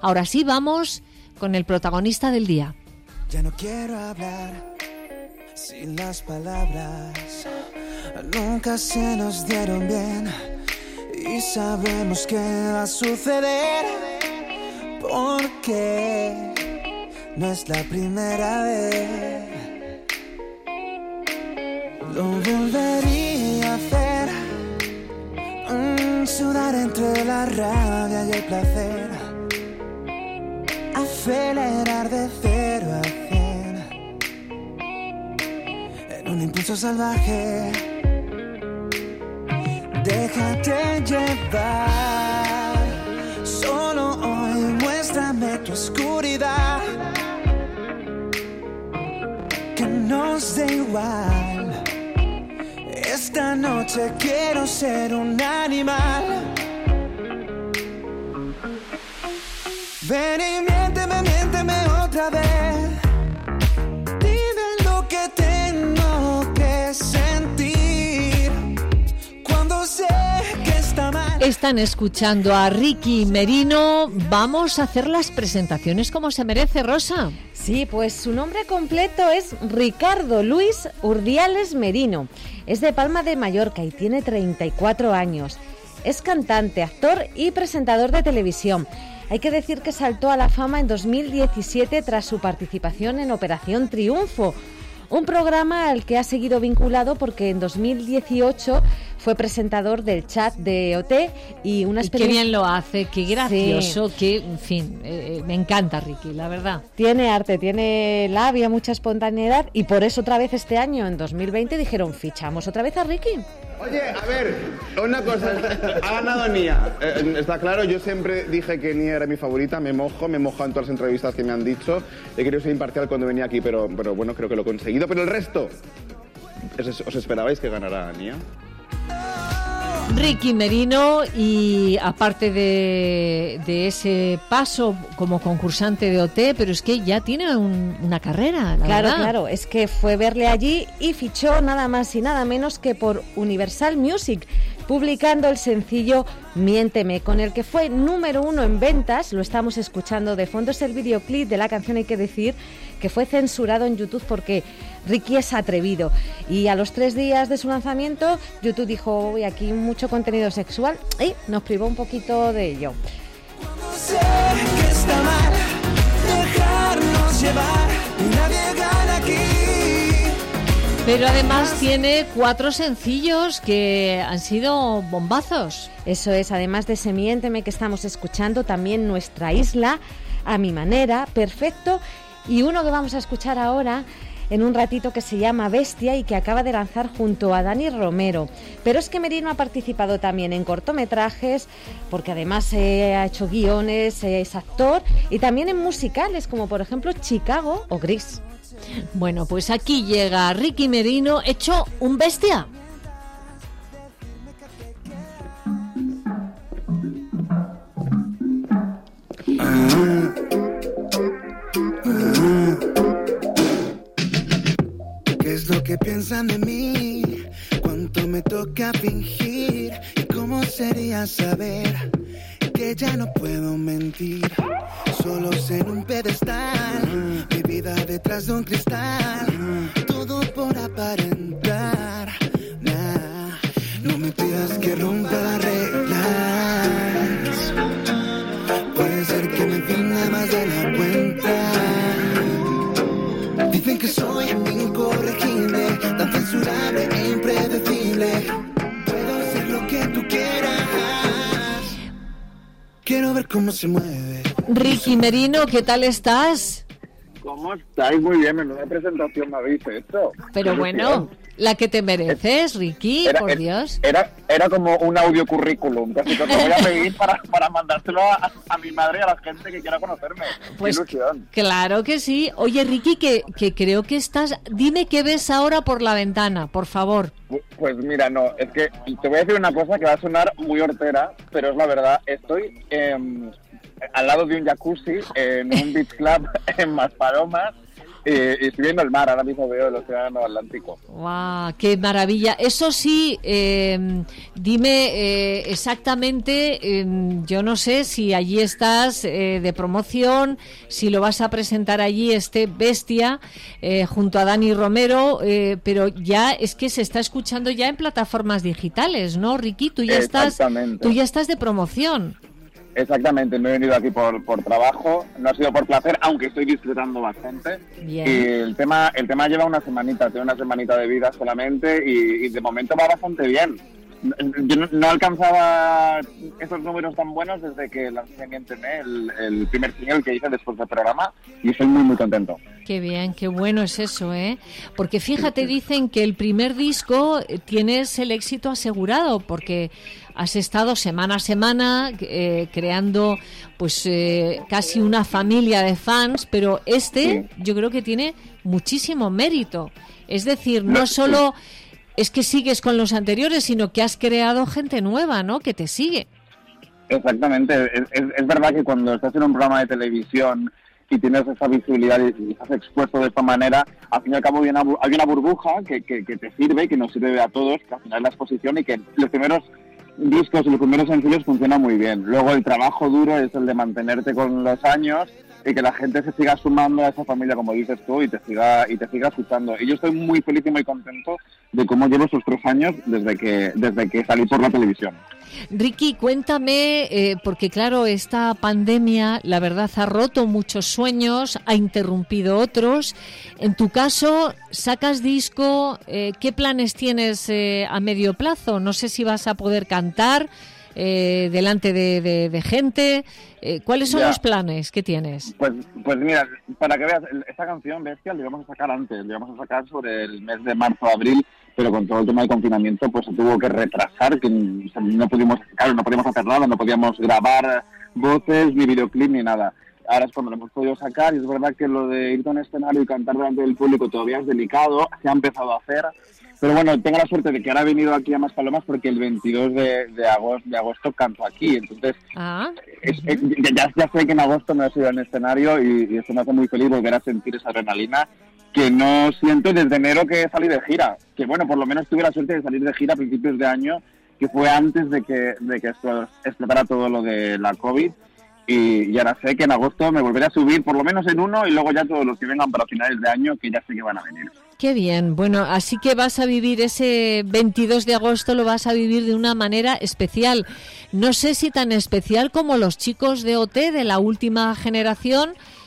Ahora sí, vamos con el protagonista del día. Ya no quiero hablar sin las palabras. Nunca se nos dieron bien y sabemos que va a suceder porque no es la primera vez. Lo volvería a hacer, sudar entre la rabia y el placer, acelerar de 0 a 100 en un impulso salvaje. Déjate llevar, solo hoy muéstrame tu oscuridad, que nos dé igual. Esta noche quiero ser un animal. Ven y miénteme otra vez. Dime lo que tengo que sentir cuando sé que está mal. Están escuchando a Ricky Merino. Vamos a hacer las presentaciones como se merece, Rosa. Sí, pues su nombre completo es Ricardo Luis Urdiales Merino. Es de Palma de Mallorca y tiene 34 años. Es cantante, actor y presentador de televisión. Hay que decir que saltó a la fama en 2017 tras su participación en Operación Triunfo, un programa al que ha seguido vinculado porque en 2018 fue presentador del chat de OT y una experiencia... Qué bien lo hace, qué gracioso, sí. Que, en fin, me encanta Ricky, la verdad. Tiene arte, tiene labia, mucha espontaneidad y por eso otra vez este año, en 2020, dijeron, fichamos otra vez a Ricky. Oye, a ver, una cosa, ha ganado Nia, está claro, yo siempre dije que Nia era mi favorita, me mojo en todas las entrevistas que me han dicho, he querido ser imparcial cuando venía aquí, pero bueno, creo que lo he conseguido, pero el resto, ¿os esperabais que ganara Nia? Ricky Merino, y aparte de ese paso como concursante de OT, pero es que ya tiene una carrera, la verdad. Claro, es que fue verle allí y fichó nada más y nada menos que por Universal Music, publicando el sencillo Miénteme, con el que fue número 1 en ventas. Lo estamos escuchando de fondo, es el videoclip de la canción, hay que decir que fue censurado en YouTube porque Ricky es atrevido. Y a los 3 días de su lanzamiento, YouTube dijo, uy, aquí mucho contenido sexual, y nos privó un poquito de ello. Sé que está mal dejarnos llevar, nadie gana aquí. Pero además tiene 4 sencillos que han sido bombazos. Eso es, además de ese Miénteme que estamos escuchando, también Nuestra Isla, A Mi Manera, Perfecto, y uno que vamos a escuchar ahora en un ratito que se llama Bestia y que acaba de lanzar junto a Dani Romero. Pero es que Merino ha participado también en cortometrajes, porque además ha hecho guiones, es actor, y también en musicales como por ejemplo Chicago o Gris. Bueno, pues aquí llega Ricky Merino hecho un bestia. ¿Qué es lo que piensan de mí? ¿Cuánto me toca fingir? ¿Y cómo sería saber que ya no puedo mentir? Solo ser un pedestal, mi vida detrás de un cristal, todo por aparentar. Nah, no me pidas que rompa las reglas, puede ser que me entienda más de la cuenta. Dicen que soy incorregible, tan censurable e impredecible. Puedo ser lo que tú quieras, quiero ver cómo se mueve. Ricky Merino, ¿qué tal estás? ¿Cómo estáis? Muy bien, menuda presentación me habéis hecho. Pero bueno, la que te mereces, Ricky, por Dios. Era como un audio currículum, casi que te voy a pedir para mandárselo a mi madre y a la gente que quiera conocerme. Pues qué ilusión. Claro que sí. Oye, Ricky, que creo que estás... Dime qué ves ahora por la ventana, por favor. Pues mira, no, es que te voy a decir una cosa que va a sonar muy hortera, pero es la verdad. Estoy al lado de un jacuzzi en un beach club en Maspalomas y estoy viendo el mar, ahora mismo veo el océano Atlántico. ¡Guau! ¡Qué maravilla! Eso sí, dime exactamente, yo no sé si allí estás de promoción, si lo vas a presentar allí, Bestia, junto a Dani Romero, pero ya es que se está escuchando ya en plataformas digitales, ¿no, Ricky? Tú ya estás de promoción. Exactamente, no he venido aquí por trabajo, no ha sido por placer, aunque estoy disfrutando bastante. Bien. Y el tema lleva una semanita de vida solamente y de momento va bastante bien. Yo no alcanzaba esos números tan buenos desde que lancé en Internet el primer single que hice después del programa y estoy muy muy contento. Qué bien, qué bueno es eso, ¿eh? Porque fíjate, dicen que el primer disco tienes el éxito asegurado porque has estado semana a semana creando pues casi una familia de fans, pero Sí. yo creo que tiene muchísimo mérito. Es decir, no solo es que sigues con los anteriores, sino que has creado gente nueva, ¿no? Que te sigue. Exactamente, es verdad que cuando estás en un programa de televisión y tienes esa visibilidad y estás expuesto de esta manera, al fin y al cabo hay una burbuja que te sirve, que nos sirve a todos, que al final es la exposición y que los primeros discos y los primeros sencillos funcionan muy bien. Luego el trabajo duro es el de mantenerte con los años y que la gente se siga sumando a esa familia, como dices tú, y te siga escuchando. Y yo estoy muy feliz y muy contento de cómo llevo estos 3 años desde que salí por la televisión. Ricky, cuéntame, porque claro, esta pandemia, la verdad, ha roto muchos sueños, ha interrumpido otros. En tu caso, sacas disco, ¿qué planes tienes a medio plazo? No sé si vas a poder cantar delante de gente. ¿Cuáles son los planes que tienes? Pues mira, para que veas, esta canción, Bestia, la íbamos a sacar antes, la íbamos a sacar sobre el mes de marzo o abril, pero con todo el tema del confinamiento pues se tuvo que retrasar, que no podíamos hacer nada, no podíamos grabar voces, ni videoclip, ni nada. Ahora es cuando lo hemos podido sacar y es verdad que lo de ir a un escenario y cantar delante del público todavía es delicado, se ha empezado a hacer, pero bueno, tengo la suerte de que ahora he venido aquí a Maspalomas porque el 22 de agosto canto aquí, entonces ya sé que en agosto me voy a subir al escenario y eso me hace muy feliz volver a sentir esa adrenalina que no siento desde enero que salí de gira, que bueno, por lo menos tuve la suerte de salir de gira a principios de año, que fue antes de que explotara todo lo de la COVID. Y ahora sé que en agosto me volveré a subir por lo menos en uno y luego ya todos los que vengan para finales de año que ya sé que van a venir. Qué bien, bueno, así que vas a vivir ese 22 de agosto, lo vas a vivir de una manera especial. No sé si tan especial como los chicos de OT de la última generación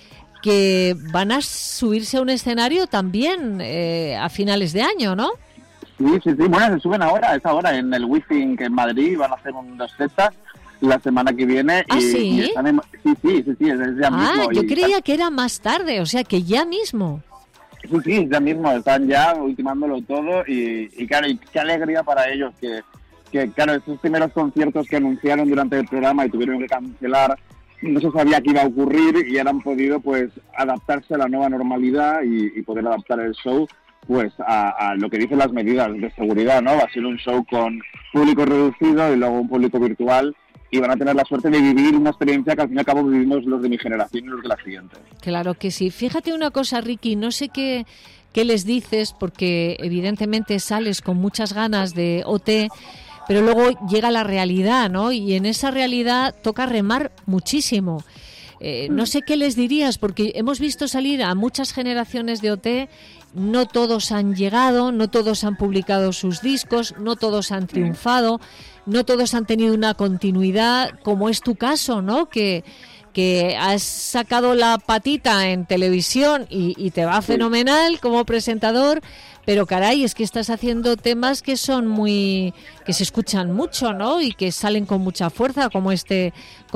que van a subirse a un escenario también a finales de año, ¿no? Sí, bueno, se suben ahora, es ahora en el Wi-Fi en Madrid, van a hacer unas sets la semana que viene. ¿Ah, sí? Están sí, es ya mismo. Yo creía que era más tarde, o sea, que ya mismo. Sí, ya mismo, están ya ultimándolo todo y claro, y qué alegría para ellos que claro, esos primeros conciertos que anunciaron durante el programa y tuvieron que cancelar, no se sabía qué iba a ocurrir y ahora han podido pues adaptarse a la nueva normalidad y poder adaptar el show pues a lo que dicen las medidas de seguridad, ¿no? Va a ser un show con público reducido y luego un público virtual y van a tener la suerte de vivir una experiencia que al fin y al cabo vivimos los de mi generación y los de la siguiente. Claro que sí. Fíjate una cosa, Ricky, no sé qué les dices, porque evidentemente sales con muchas ganas de OT, pero luego llega la realidad, ¿no? Y en esa realidad toca remar muchísimo. No sé qué les dirías, porque hemos visto salir a muchas generaciones de OT, no todos han llegado, no todos han publicado sus discos, no todos han triunfado, no todos han tenido una continuidad, como es tu caso, ¿no? Que has sacado la patita en televisión y te va fenomenal como presentador, pero caray, es que estás haciendo temas que son que se escuchan mucho, ¿no? Y que salen con mucha fuerza, como este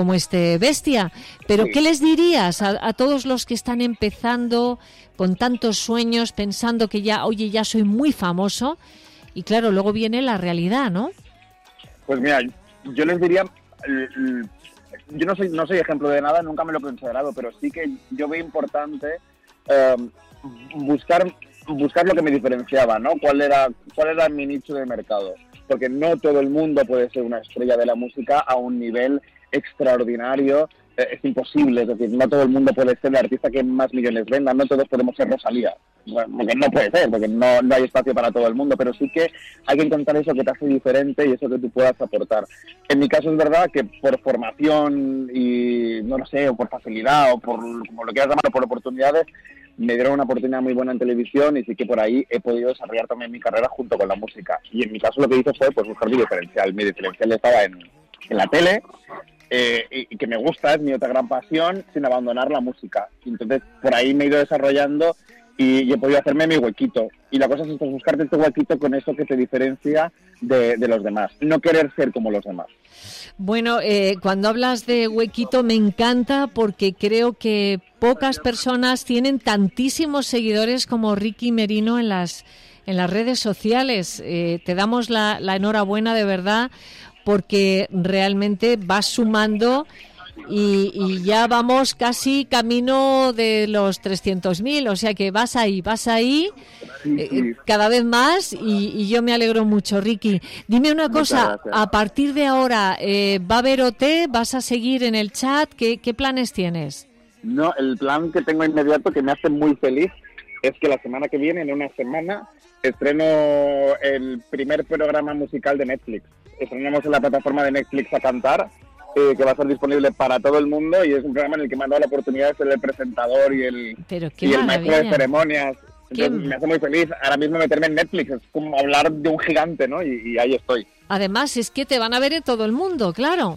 Bestia. Pero ¿qué les dirías a todos los que están empezando con tantos sueños, pensando que ya soy muy famoso? Y claro, luego viene la realidad, ¿no? Pues mira, yo les diría, yo no soy ejemplo de nada, nunca me lo he considerado, pero sí que yo veo importante buscar lo que me diferenciaba, ¿no? ¿Cuál era mi nicho de mercado? Porque no todo el mundo puede ser una estrella de la música a un nivel extraordinario es imposible, es decir, no todo el mundo puede ser el artista que más millones venda, no todos podemos ser Rosalía, bueno, porque no puede ser, porque no hay espacio para todo el mundo, pero sí que hay que encontrar eso que te hace diferente y eso que tú puedas aportar. En mi caso es verdad que por formación y, no lo sé, o por facilidad, o por, como lo quieras llamar, por oportunidades, me dieron una oportunidad muy buena en televisión y sí que por ahí he podido desarrollar también mi carrera junto con la música. Y en mi caso lo que hice fue pues buscar mi diferencial. Mi diferencial estaba en la tele, y que me gusta, es mi otra gran pasión, sin abandonar la música. Entonces, por ahí me he ido desarrollando y he podido hacerme mi huequito. Y la cosa es pues, buscarte este huequito con eso que te diferencia de los demás. No querer ser como los demás. Bueno, cuando hablas de huequito me encanta porque creo que pocas personas tienen tantísimos seguidores como Ricky Merino en las redes sociales. Te damos la enhorabuena de verdad, porque realmente vas sumando y ya vamos casi camino de los 300.000, o sea que vas ahí, cada vez más y yo me alegro mucho, Ricky. Dime una cosa, a partir de ahora, ¿va a haber OT? ¿Vas a seguir en el chat? ¿Qué planes tienes? No, el plan que tengo inmediato, que me hace muy feliz, es que la semana que viene, en una semana, estreno el primer programa musical de Netflix. Estrenamos en la plataforma de Netflix A Cantar, que va a estar disponible para todo el mundo, y es un programa en el que me han dado la oportunidad de ser el presentador y el maestro de ceremonias. Entonces, me hace muy feliz ahora mismo meterme en Netflix, es como hablar de un gigante, ¿no? Y ahí estoy. Además, es que te van a ver en todo el mundo, claro.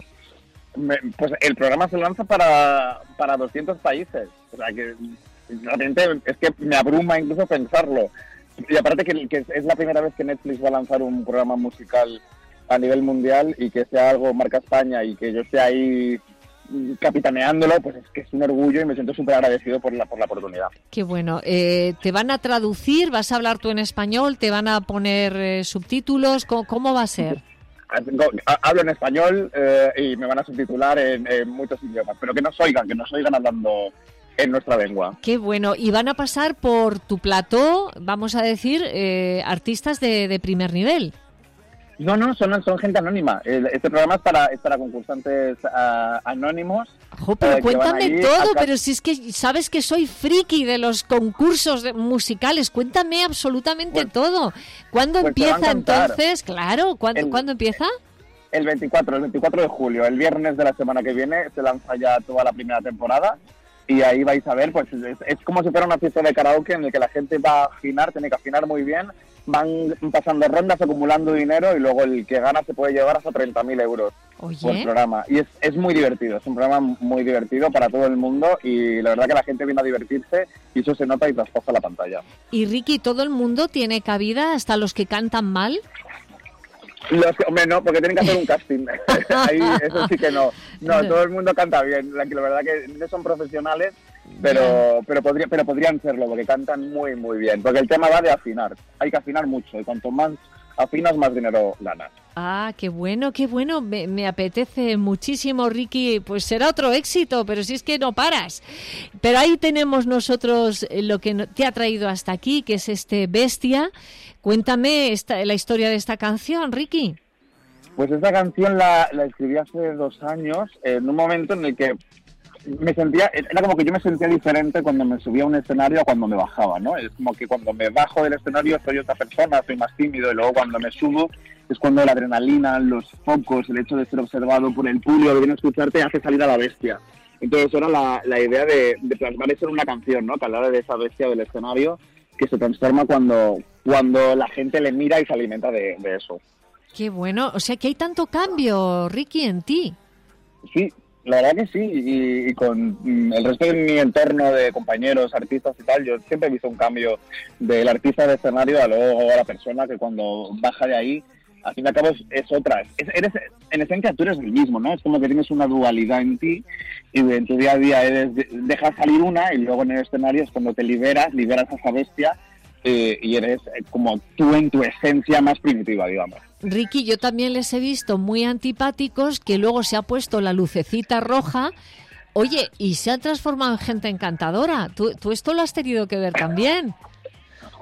Pues el programa se lanza para 200 países, o sea que realmente es que me abruma incluso pensarlo. Y aparte que es la primera vez que Netflix va a lanzar un programa musical a nivel mundial y que sea algo marca España y que yo esté ahí capitaneándolo, pues es que es un orgullo y me siento súper agradecido por la oportunidad. Qué bueno. ¿Te van a traducir? ¿Vas a hablar tú en español? ¿Te van a poner subtítulos? ¿Cómo va a ser? Hablo en español y me van a subtitular en muchos idiomas, pero que nos oigan hablando en nuestra lengua. Qué bueno. Y van a pasar por tu plató, vamos a decir, artistas de primer nivel. No, son gente anónima. Este programa es para concursantes anónimos. Jo, pero cuéntame todo, pero si es que sabes que soy friki de los concursos musicales, cuéntame absolutamente todo. ¿Cuándo empieza entonces? Claro, ¿cuándo empieza? El 24 de julio, el viernes de la semana que viene, se lanza ya toda la primera temporada. Y ahí vais a ver, pues es como si fuera una fiesta de karaoke en el que la gente va a afinar, tiene que afinar muy bien, van pasando rondas, acumulando dinero y luego el que gana se puede llevar hasta 30.000 euros por programa. Y es muy divertido, es un programa muy divertido para todo el mundo y la verdad que la gente viene a divertirse y eso se nota y traspasa la pantalla. Y Ricky, ¿todo el mundo tiene cabida, hasta los que cantan mal? Hombre, no, porque tienen que hacer un casting. Ahí, eso sí que no. No, todo el mundo canta bien. La verdad que no son profesionales, pero podrían serlo, porque cantan muy, muy bien. Porque el tema va de afinar. Hay que afinar mucho, y cuanto más afinas, más dinero ganas. Ah, qué bueno, qué bueno. Me apetece muchísimo, Ricky. Pues será otro éxito, pero si es que no paras. Pero ahí tenemos nosotros lo que te ha traído hasta aquí, que es este Bestia. Cuéntame la historia de esta canción, Ricky. Pues esta canción la escribí hace 2 años, en un momento en el que era como que yo me sentía diferente cuando me subía a un escenario a cuando me bajaba, ¿no? Es como que cuando me bajo del escenario soy otra persona, soy más tímido, y luego cuando me subo es cuando la adrenalina, los focos, el hecho de ser observado por el público que viene a escucharte hace salir a la bestia. Entonces era la idea de plasmar eso en una canción, ¿no? Que hablara de esa bestia del escenario que se transforma cuando la gente le mira y se alimenta de eso. Qué bueno, o sea que hay tanto cambio, Ricky, en ti. Sí, la verdad que sí, y con el resto de mi entorno de compañeros, artistas y tal, yo siempre he visto un cambio del artista de escenario a luego a la persona que cuando baja de ahí, al fin y al cabo es otra. En esencia tú eres el mismo, ¿no? Es como que tienes una dualidad en ti y en tu día a día dejas salir una y luego en el escenario es cuando te liberas a esa bestia y eres como tú en tu esencia más primitiva, digamos. Ricky, yo también les he visto muy antipáticos que luego se ha puesto la lucecita roja, oye, y se han transformado en gente encantadora. ¿Tú esto lo has tenido que ver también?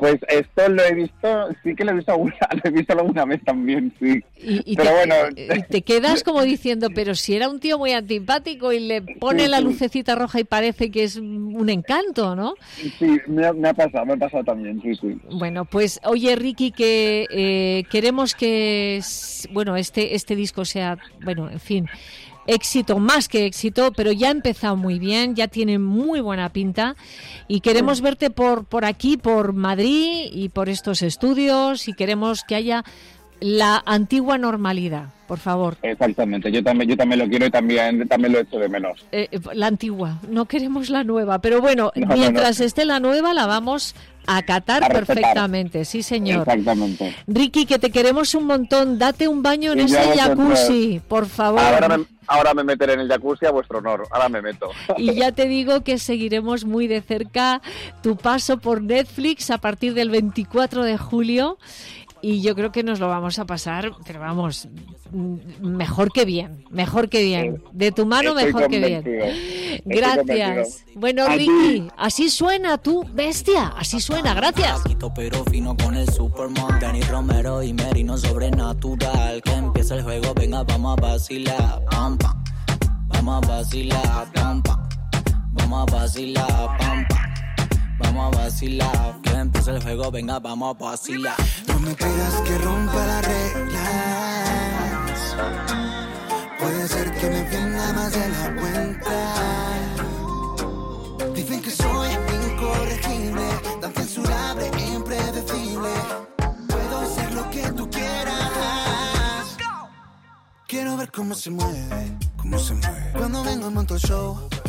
Pues esto lo he visto, sí que lo he visto alguna vez también, sí. Pero bueno... Y te quedas como diciendo, pero si era un tío muy antipático y le pone la lucecita roja y parece que es un encanto, ¿no? Sí, me ha pasado también, sí. Bueno, pues oye, Ricky, que queremos que, bueno, este disco sea, bueno, en fin... éxito, más que éxito, pero ya ha empezado muy bien, ya tiene muy buena pinta y queremos verte por aquí, por Madrid y por estos estudios y queremos que haya la antigua normalidad, por favor. Exactamente, yo también lo quiero y también lo echo de menos. La antigua, no queremos la nueva, pero bueno, mientras esté la nueva la vamos a acatar perfectamente, sí señor. Exactamente. Ricky, que te queremos un montón, date un baño en ese jacuzzi, por favor. Ahora me meteré en el jacuzzi a vuestro honor, ahora me meto. Y ya te digo que seguiremos muy de cerca tu paso por Netflix a partir del 24 de julio. Y yo creo que nos lo vamos a pasar, pero vamos, mejor que bien. De tu mano, mejor que bien. Gracias. Bueno, Ricky, así suena tu bestia, así suena, gracias. Pero fino con el Superman, Dani Romero y Merino sobrenatural. Que empieza el juego, venga, vamos a vacilar, pam, pam. Vamos a vacilar, pam, pam. Vamos a vacilar, pam, pam. Vamos a vacilar, que empieza el juego, venga, vamos a vacilar. No me pidas que rompa las reglas. Puede ser que me entienda más de la cuenta. Dicen que soy incorregible, tan censurable e impredecible. Puedo ser lo que tú quieras. Quiero ver cómo se mueve. Cuando vengo y monto el show.